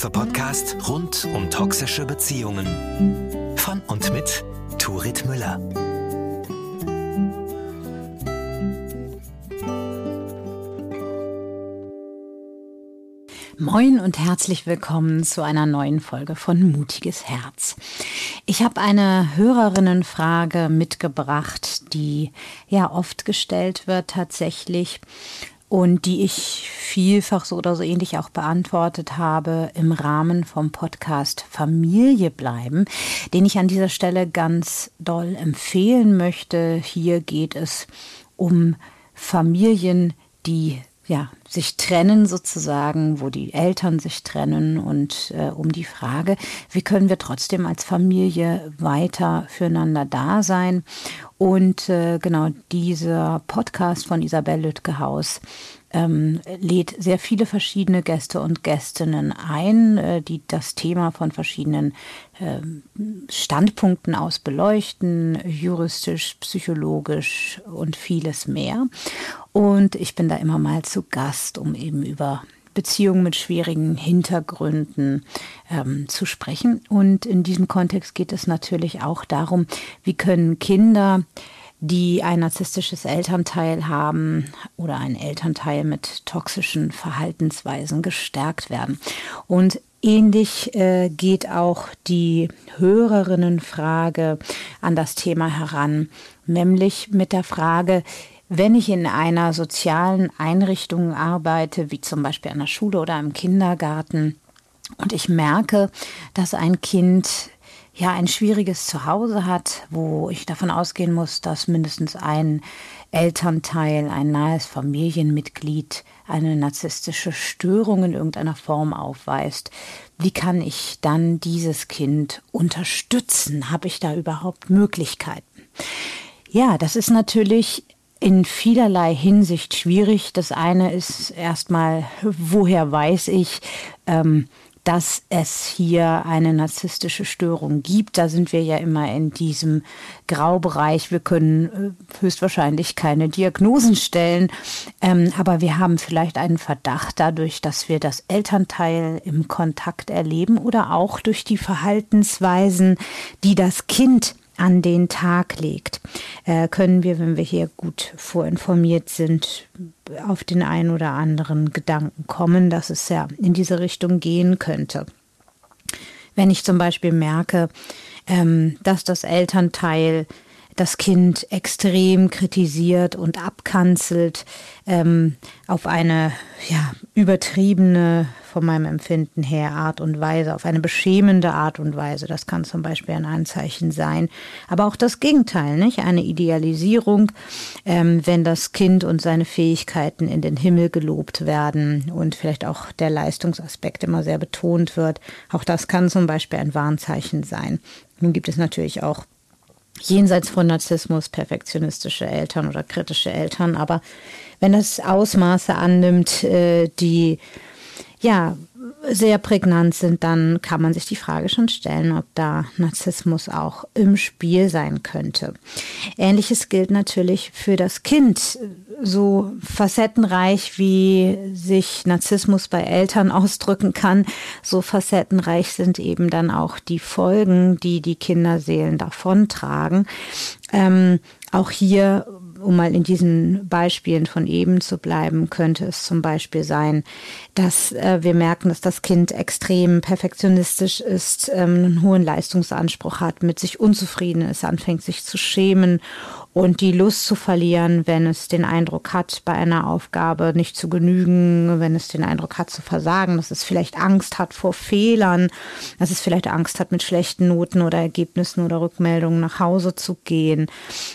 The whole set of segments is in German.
Podcast rund um toxische Beziehungen. Von und mit Turit Müller. Moin und herzlich willkommen zu einer neuen Folge von Mutiges Herz. Ich habe eine Hörerinnenfrage mitgebracht, die ja oft gestellt wird tatsächlich und die ich vielfach so oder so ähnlich auch beantwortet habe im Rahmen vom Podcast Familie bleiben, den ich an dieser Stelle ganz doll empfehlen möchte. Hier geht es um Familien, die sich trennen sozusagen, wo die Eltern sich trennen und um die Frage, wie können wir trotzdem als Familie weiter füreinander da sein? Und genau dieser Podcast von Isabel Lütgehaus lädt sehr viele verschiedene Gäste und Gästinnen ein, die das Thema von verschiedenen Standpunkten aus beleuchten, juristisch, psychologisch und vieles mehr. Und ich bin da immer mal zu Gast, um eben über Beziehungen mit schwierigen Hintergründen zu sprechen. Und in diesem Kontext geht es natürlich auch darum, wie können Kinder, die ein narzisstisches Elternteil haben oder ein Elternteil mit toxischen Verhaltensweisen gestärkt werden. Und ähnlich geht auch die Hörerinnenfrage an das Thema heran, nämlich mit der Frage, wenn ich in einer sozialen Einrichtung arbeite, wie zum Beispiel an der Schule oder im Kindergarten, und ich merke, dass ein Kind ein schwieriges Zuhause hat, wo ich davon ausgehen muss, dass mindestens ein Elternteil, ein nahes Familienmitglied eine narzisstische Störung in irgendeiner Form aufweist. Wie kann ich dann dieses Kind unterstützen? Habe ich da überhaupt Möglichkeiten? Ja, das ist natürlich in vielerlei Hinsicht schwierig. Das eine ist erstmal, woher weiß ich, dass es hier eine narzisstische Störung gibt. Da sind wir ja immer in diesem Graubereich. Wir können höchstwahrscheinlich keine Diagnosen stellen, aber wir haben vielleicht einen Verdacht dadurch, dass wir das Elternteil im Kontakt erleben oder auch durch die Verhaltensweisen, die das Kind an den Tag legt, können wir, wenn wir hier gut vorinformiert sind, auf den einen oder anderen Gedanken kommen, dass es ja in diese Richtung gehen könnte. Wenn ich zum Beispiel merke, dass das Elternteil das Kind extrem kritisiert und abkanzelt, auf eine übertriebene, von meinem Empfinden her, Art und Weise, auf eine beschämende Art und Weise. Das kann zum Beispiel ein Anzeichen sein. Aber auch das Gegenteil, nicht? Eine Idealisierung, wenn das Kind und seine Fähigkeiten in den Himmel gelobt werden und vielleicht auch der Leistungsaspekt immer sehr betont wird. Auch das kann zum Beispiel ein Warnzeichen sein. Nun gibt es natürlich auch jenseits von Narzissmus perfektionistische Eltern oder kritische Eltern. Aber wenn das Ausmaße annimmt, die sehr prägnant sind, dann kann man sich die Frage schon stellen, ob da Narzissmus auch im Spiel sein könnte. Ähnliches gilt natürlich für das Kind. So facettenreich, wie sich Narzissmus bei Eltern ausdrücken kann, so facettenreich sind eben dann auch die Folgen, die die Kinderseelen davontragen. Auch hier, um mal in diesen Beispielen von eben zu bleiben, könnte es zum Beispiel sein, dass wir merken, dass das Kind extrem perfektionistisch ist, einen hohen Leistungsanspruch hat, mit sich unzufrieden ist, anfängt sich zu schämen und die Lust zu verlieren, wenn es den Eindruck hat, bei einer Aufgabe nicht zu genügen, wenn es den Eindruck hat, zu versagen, dass es vielleicht Angst hat vor Fehlern, dass es vielleicht Angst hat, mit schlechten Noten oder Ergebnissen oder Rückmeldungen nach Hause zu gehen.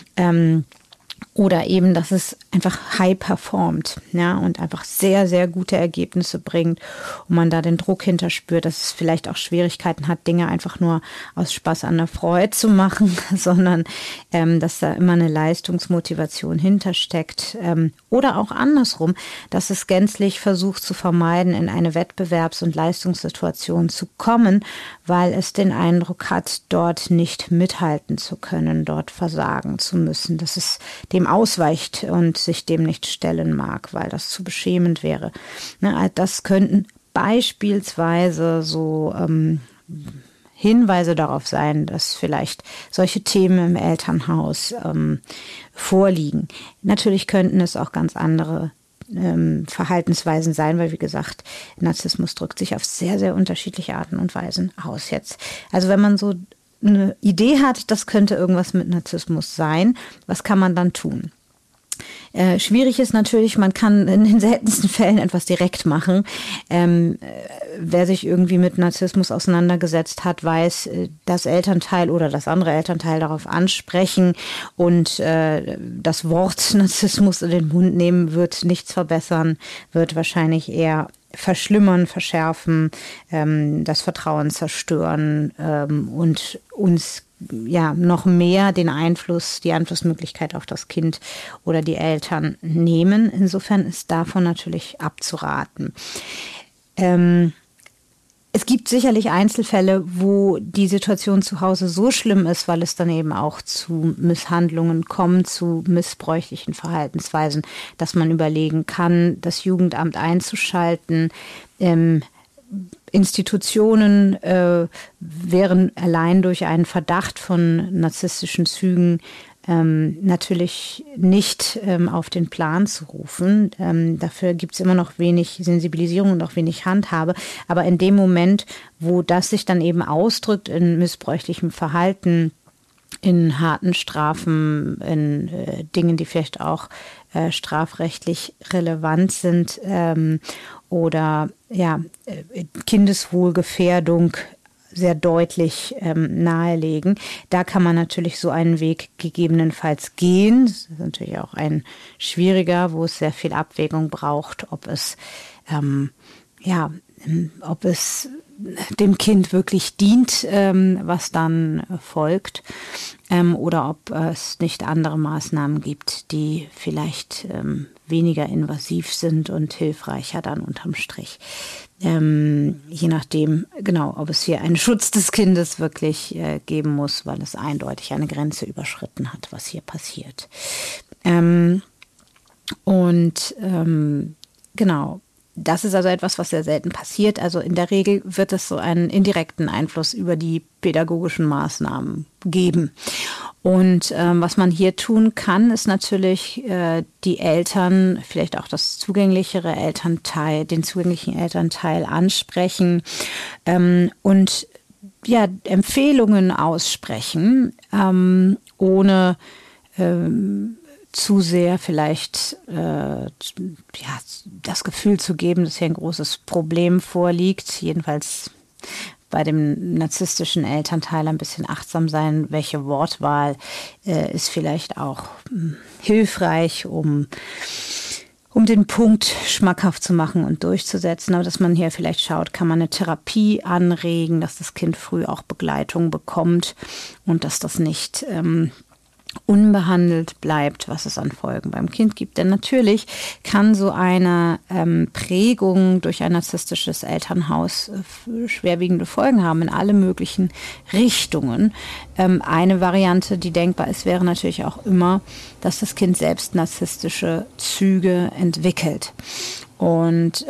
Oder eben, dass es einfach high performt, und einfach sehr, sehr gute Ergebnisse bringt und man da den Druck hinterspürt, dass es vielleicht auch Schwierigkeiten hat, Dinge einfach nur aus Spaß an der Freude zu machen, sondern dass da immer eine Leistungsmotivation hintersteckt. Oder auch andersrum, dass es gänzlich versucht zu vermeiden, in eine Wettbewerbs- und Leistungssituation zu kommen, weil es den Eindruck hat, dort nicht mithalten zu können, dort versagen zu müssen, dass es dem ausweicht und sich dem nicht stellen mag, weil das zu beschämend wäre. Das könnten beispielsweise so Hinweise darauf sein, dass vielleicht solche Themen im Elternhaus vorliegen. Natürlich könnten es auch ganz andere Verhaltensweisen sein, weil wie gesagt, Narzissmus drückt sich auf sehr, sehr unterschiedliche Arten und Weisen aus jetzt. Also wenn man so eine Idee hat, das könnte irgendwas mit Narzissmus sein, was kann man dann tun? Schwierig ist natürlich, man kann in den seltensten Fällen etwas direkt machen. Wer sich irgendwie mit Narzissmus auseinandergesetzt hat, weiß, das Elternteil oder das andere Elternteil darauf ansprechen und das Wort Narzissmus in den Mund nehmen wird nichts verbessern, wird wahrscheinlich eher verschlimmern, verschärfen, das Vertrauen zerstören und uns noch mehr den Einfluss, die Einflussmöglichkeit auf das Kind oder die Eltern nehmen. Insofern ist davon natürlich abzuraten. Es gibt sicherlich Einzelfälle, wo die Situation zu Hause so schlimm ist, weil es dann eben auch zu Misshandlungen kommt, zu missbräuchlichen Verhaltensweisen, dass man überlegen kann, das Jugendamt einzuschalten. Institutionen wären allein durch einen Verdacht von narzisstischen Zügen natürlich nicht auf den Plan zu rufen. Dafür gibt es immer noch wenig Sensibilisierung und auch wenig Handhabe. Aber in dem Moment, wo das sich dann eben ausdrückt in missbräuchlichem Verhalten, in harten Strafen, in Dingen, die vielleicht auch strafrechtlich relevant sind oder Kindeswohlgefährdung sehr deutlich nahelegen. Da kann man natürlich so einen Weg gegebenenfalls gehen. Das ist natürlich auch ein schwieriger, wo es sehr viel Abwägung braucht, ob es dem Kind wirklich dient, was dann folgt, oder ob es nicht andere Maßnahmen gibt, die vielleicht weniger invasiv sind und hilfreicher dann unterm Strich. Je nachdem, genau, ob es hier einen Schutz des Kindes wirklich geben muss, weil es eindeutig eine Grenze überschritten hat, was hier passiert. Genau. Das ist also etwas, was sehr selten passiert. Also in der Regel wird es so einen indirekten Einfluss über die pädagogischen Maßnahmen geben. Und was man hier tun kann, ist natürlich die Eltern, vielleicht auch das zugänglichere Elternteil, den zugänglichen Elternteil ansprechen und Empfehlungen aussprechen, ohne zu sehr vielleicht das Gefühl zu geben, dass hier ein großes Problem vorliegt. Jedenfalls bei dem narzisstischen Elternteil ein bisschen achtsam sein, welche Wortwahl ist vielleicht auch hilfreich, um den Punkt schmackhaft zu machen und durchzusetzen. Aber dass man hier vielleicht schaut, kann man eine Therapie anregen, dass das Kind früh auch Begleitung bekommt und dass das nicht unbehandelt bleibt, was es an Folgen beim Kind gibt. Denn natürlich kann so eine Prägung durch ein narzisstisches Elternhaus schwerwiegende Folgen haben in alle möglichen Richtungen. Eine Variante, die denkbar ist, wäre natürlich auch immer, dass das Kind selbst narzisstische Züge entwickelt. Und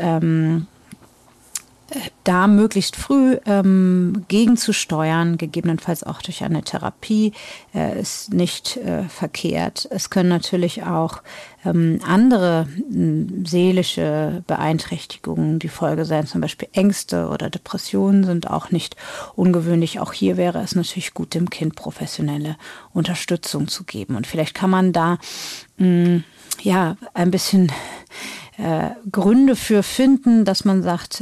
da möglichst früh gegenzusteuern, gegebenenfalls auch durch eine Therapie, ist nicht verkehrt. Es können natürlich auch andere seelische Beeinträchtigungen die Folge sein, zum Beispiel Ängste oder Depressionen sind auch nicht ungewöhnlich. Auch hier wäre es natürlich gut, dem Kind professionelle Unterstützung zu geben. Und vielleicht kann man da ein bisschen Gründe für finden, dass man sagt,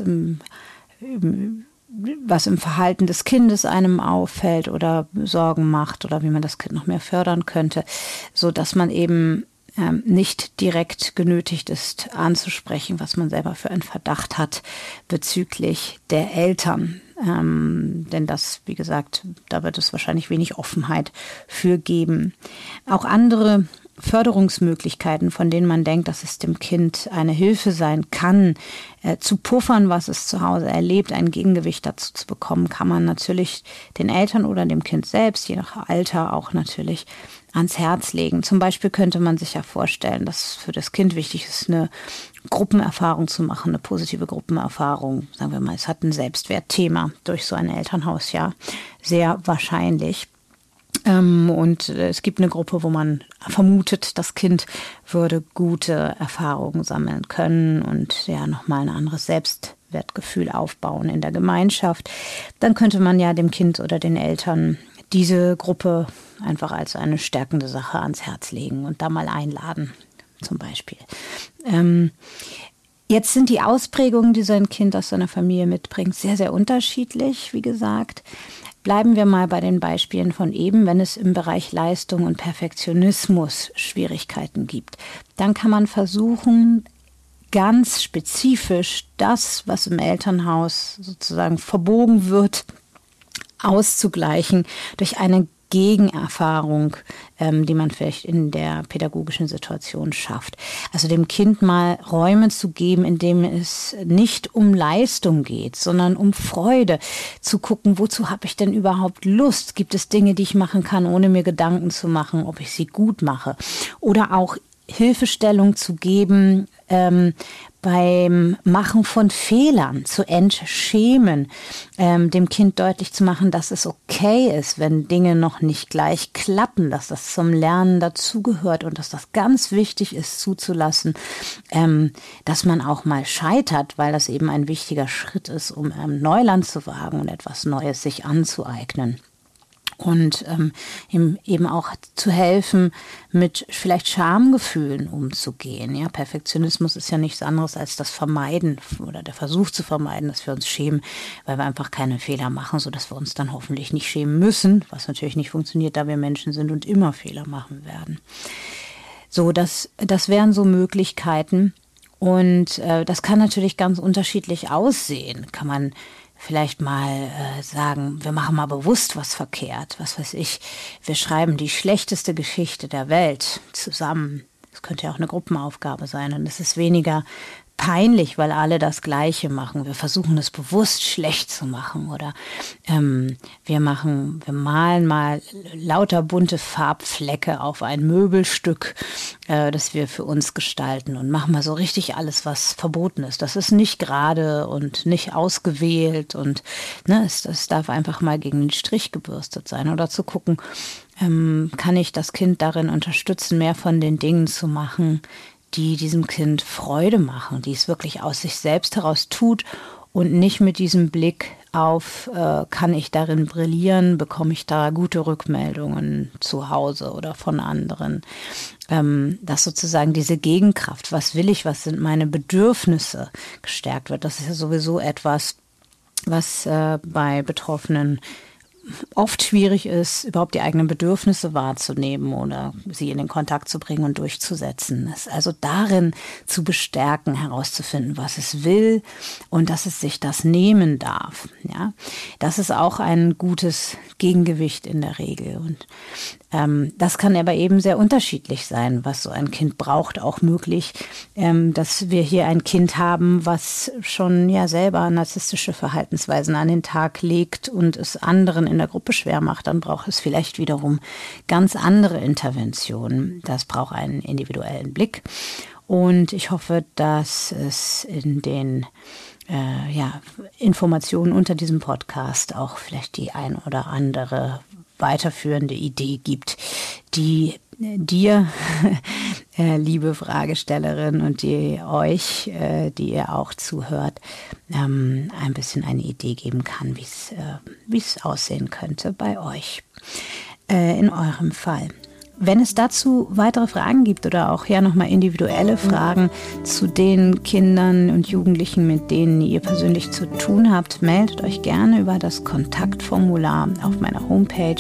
was im Verhalten des Kindes einem auffällt oder Sorgen macht oder wie man das Kind noch mehr fördern könnte, so dass man eben nicht direkt genötigt ist, anzusprechen, was man selber für einen Verdacht hat bezüglich der Eltern. Denn das, wie gesagt, da wird es wahrscheinlich wenig Offenheit für geben. Auch andere Förderungsmöglichkeiten, von denen man denkt, dass es dem Kind eine Hilfe sein kann, zu puffern, was es zu Hause erlebt, ein Gegengewicht dazu zu bekommen, kann man natürlich den Eltern oder dem Kind selbst, je nach Alter auch natürlich, ans Herz legen. Zum Beispiel könnte man sich ja vorstellen, dass für das Kind wichtig ist, eine Gruppenerfahrung zu machen, eine positive Gruppenerfahrung. Sagen wir mal, es hat ein Selbstwertthema durch so ein Elternhausjahr, sehr wahrscheinlich. Und es gibt eine Gruppe, wo man vermutet, das Kind würde gute Erfahrungen sammeln können und ja nochmal ein anderes Selbstwertgefühl aufbauen in der Gemeinschaft. Dann könnte man ja dem Kind oder den Eltern diese Gruppe einfach als eine stärkende Sache ans Herz legen und da mal einladen, zum Beispiel. Jetzt sind die Ausprägungen, die so ein Kind aus seiner Familie mitbringt, sehr, sehr unterschiedlich, wie gesagt. Bleiben wir mal bei den Beispielen von eben, wenn es im Bereich Leistung und Perfektionismus Schwierigkeiten gibt. Dann kann man versuchen, ganz spezifisch das, was im Elternhaus sozusagen verbogen wird, auszugleichen durch eine Gegenerfahrung, die man vielleicht in der pädagogischen Situation schafft. Also dem Kind mal Räume zu geben, in dem es nicht um Leistung geht, sondern um Freude. Zu gucken, wozu habe ich denn überhaupt Lust? Gibt es Dinge, die ich machen kann, ohne mir Gedanken zu machen, ob ich sie gut mache? Oder auch Hilfestellung zu geben, beim Machen von Fehlern zu entschämen, dem Kind deutlich zu machen, dass es okay ist, wenn Dinge noch nicht gleich klappen, dass das zum Lernen dazugehört und dass das ganz wichtig ist zuzulassen, dass man auch mal scheitert, weil das eben ein wichtiger Schritt ist, um Neuland zu wagen und etwas Neues sich anzueignen. Und ihm eben auch zu helfen, mit vielleicht Schamgefühlen umzugehen. Ja, Perfektionismus ist ja nichts anderes als das Vermeiden oder der Versuch zu vermeiden, dass wir uns schämen, weil wir einfach keine Fehler machen, sodass wir uns dann hoffentlich nicht schämen müssen, was natürlich nicht funktioniert, da wir Menschen sind und immer Fehler machen werden. So, das wären so Möglichkeiten. Und das kann natürlich ganz unterschiedlich aussehen. Kann man vielleicht mal sagen, wir machen mal bewusst was verkehrt. Was weiß ich, wir schreiben die schlechteste Geschichte der Welt zusammen. Das könnte ja auch eine Gruppenaufgabe sein. Und es ist weniger peinlich, weil alle das Gleiche machen. Wir versuchen es bewusst schlecht zu machen. Oder wir malen mal lauter bunte Farbflecke auf ein Möbelstück, das wir für uns gestalten und machen mal so richtig alles, was verboten ist. Das ist nicht gerade und nicht ausgewählt und es darf einfach mal gegen den Strich gebürstet sein. Oder zu gucken, kann ich das Kind darin unterstützen, mehr von den Dingen zu machen, die diesem Kind Freude machen, die es wirklich aus sich selbst heraus tut und nicht mit diesem Blick auf, kann ich darin brillieren, bekomme ich da gute Rückmeldungen zu Hause oder von anderen. Dass sozusagen diese Gegenkraft, was will ich, was sind meine Bedürfnisse, gestärkt wird. Das ist ja sowieso etwas, was bei Betroffenen oft schwierig ist, überhaupt die eigenen Bedürfnisse wahrzunehmen oder sie in den Kontakt zu bringen und durchzusetzen. Es also darin zu bestärken, herauszufinden, was es will und dass es sich das nehmen darf. Ja, das ist auch ein gutes Gegengewicht in der Regel. Und das kann aber eben sehr unterschiedlich sein, was so ein Kind braucht. Auch möglich, dass wir hier ein Kind haben, was schon ja selber narzisstische Verhaltensweisen an den Tag legt und es anderen in der Gruppe schwer macht. Dann braucht es vielleicht wiederum ganz andere Interventionen. Das braucht einen individuellen Blick. Und ich hoffe, dass es in den Informationen unter diesem Podcast auch vielleicht die ein oder andere weiterführende Idee gibt, die dir, liebe Fragestellerin, und die euch, die ihr auch zuhört, ein bisschen eine Idee geben kann, wie es aussehen könnte bei euch in eurem Fall. Wenn es dazu weitere Fragen gibt oder auch nochmal individuelle Fragen zu den Kindern und Jugendlichen, mit denen ihr persönlich zu tun habt, meldet euch gerne über das Kontaktformular auf meiner Homepage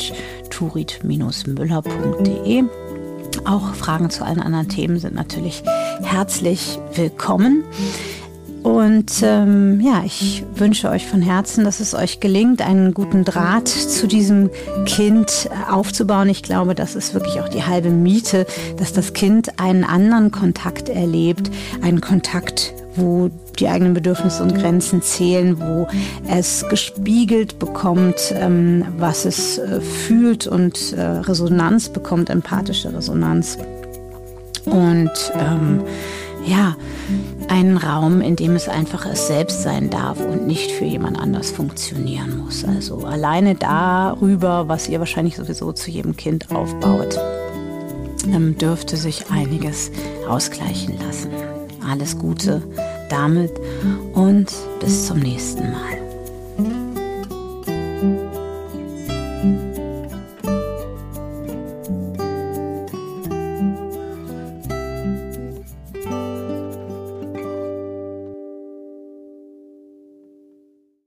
turit-müller.de. Auch Fragen zu allen anderen Themen sind natürlich herzlich willkommen. Und ich wünsche euch von Herzen, dass es euch gelingt, einen guten Draht zu diesem Kind aufzubauen. Ich glaube, das ist wirklich auch die halbe Miete, dass das Kind einen anderen Kontakt erlebt, einen Kontakt, wo die eigenen Bedürfnisse und Grenzen zählen, wo es gespiegelt bekommt, was es fühlt und Resonanz bekommt, empathische Resonanz. Und einen Raum, in dem es einfach es selbst sein darf und nicht für jemand anders funktionieren muss. Also alleine darüber, was ihr wahrscheinlich sowieso zu jedem Kind aufbaut, dürfte sich einiges ausgleichen lassen. Alles Gute damit und bis zum nächsten Mal.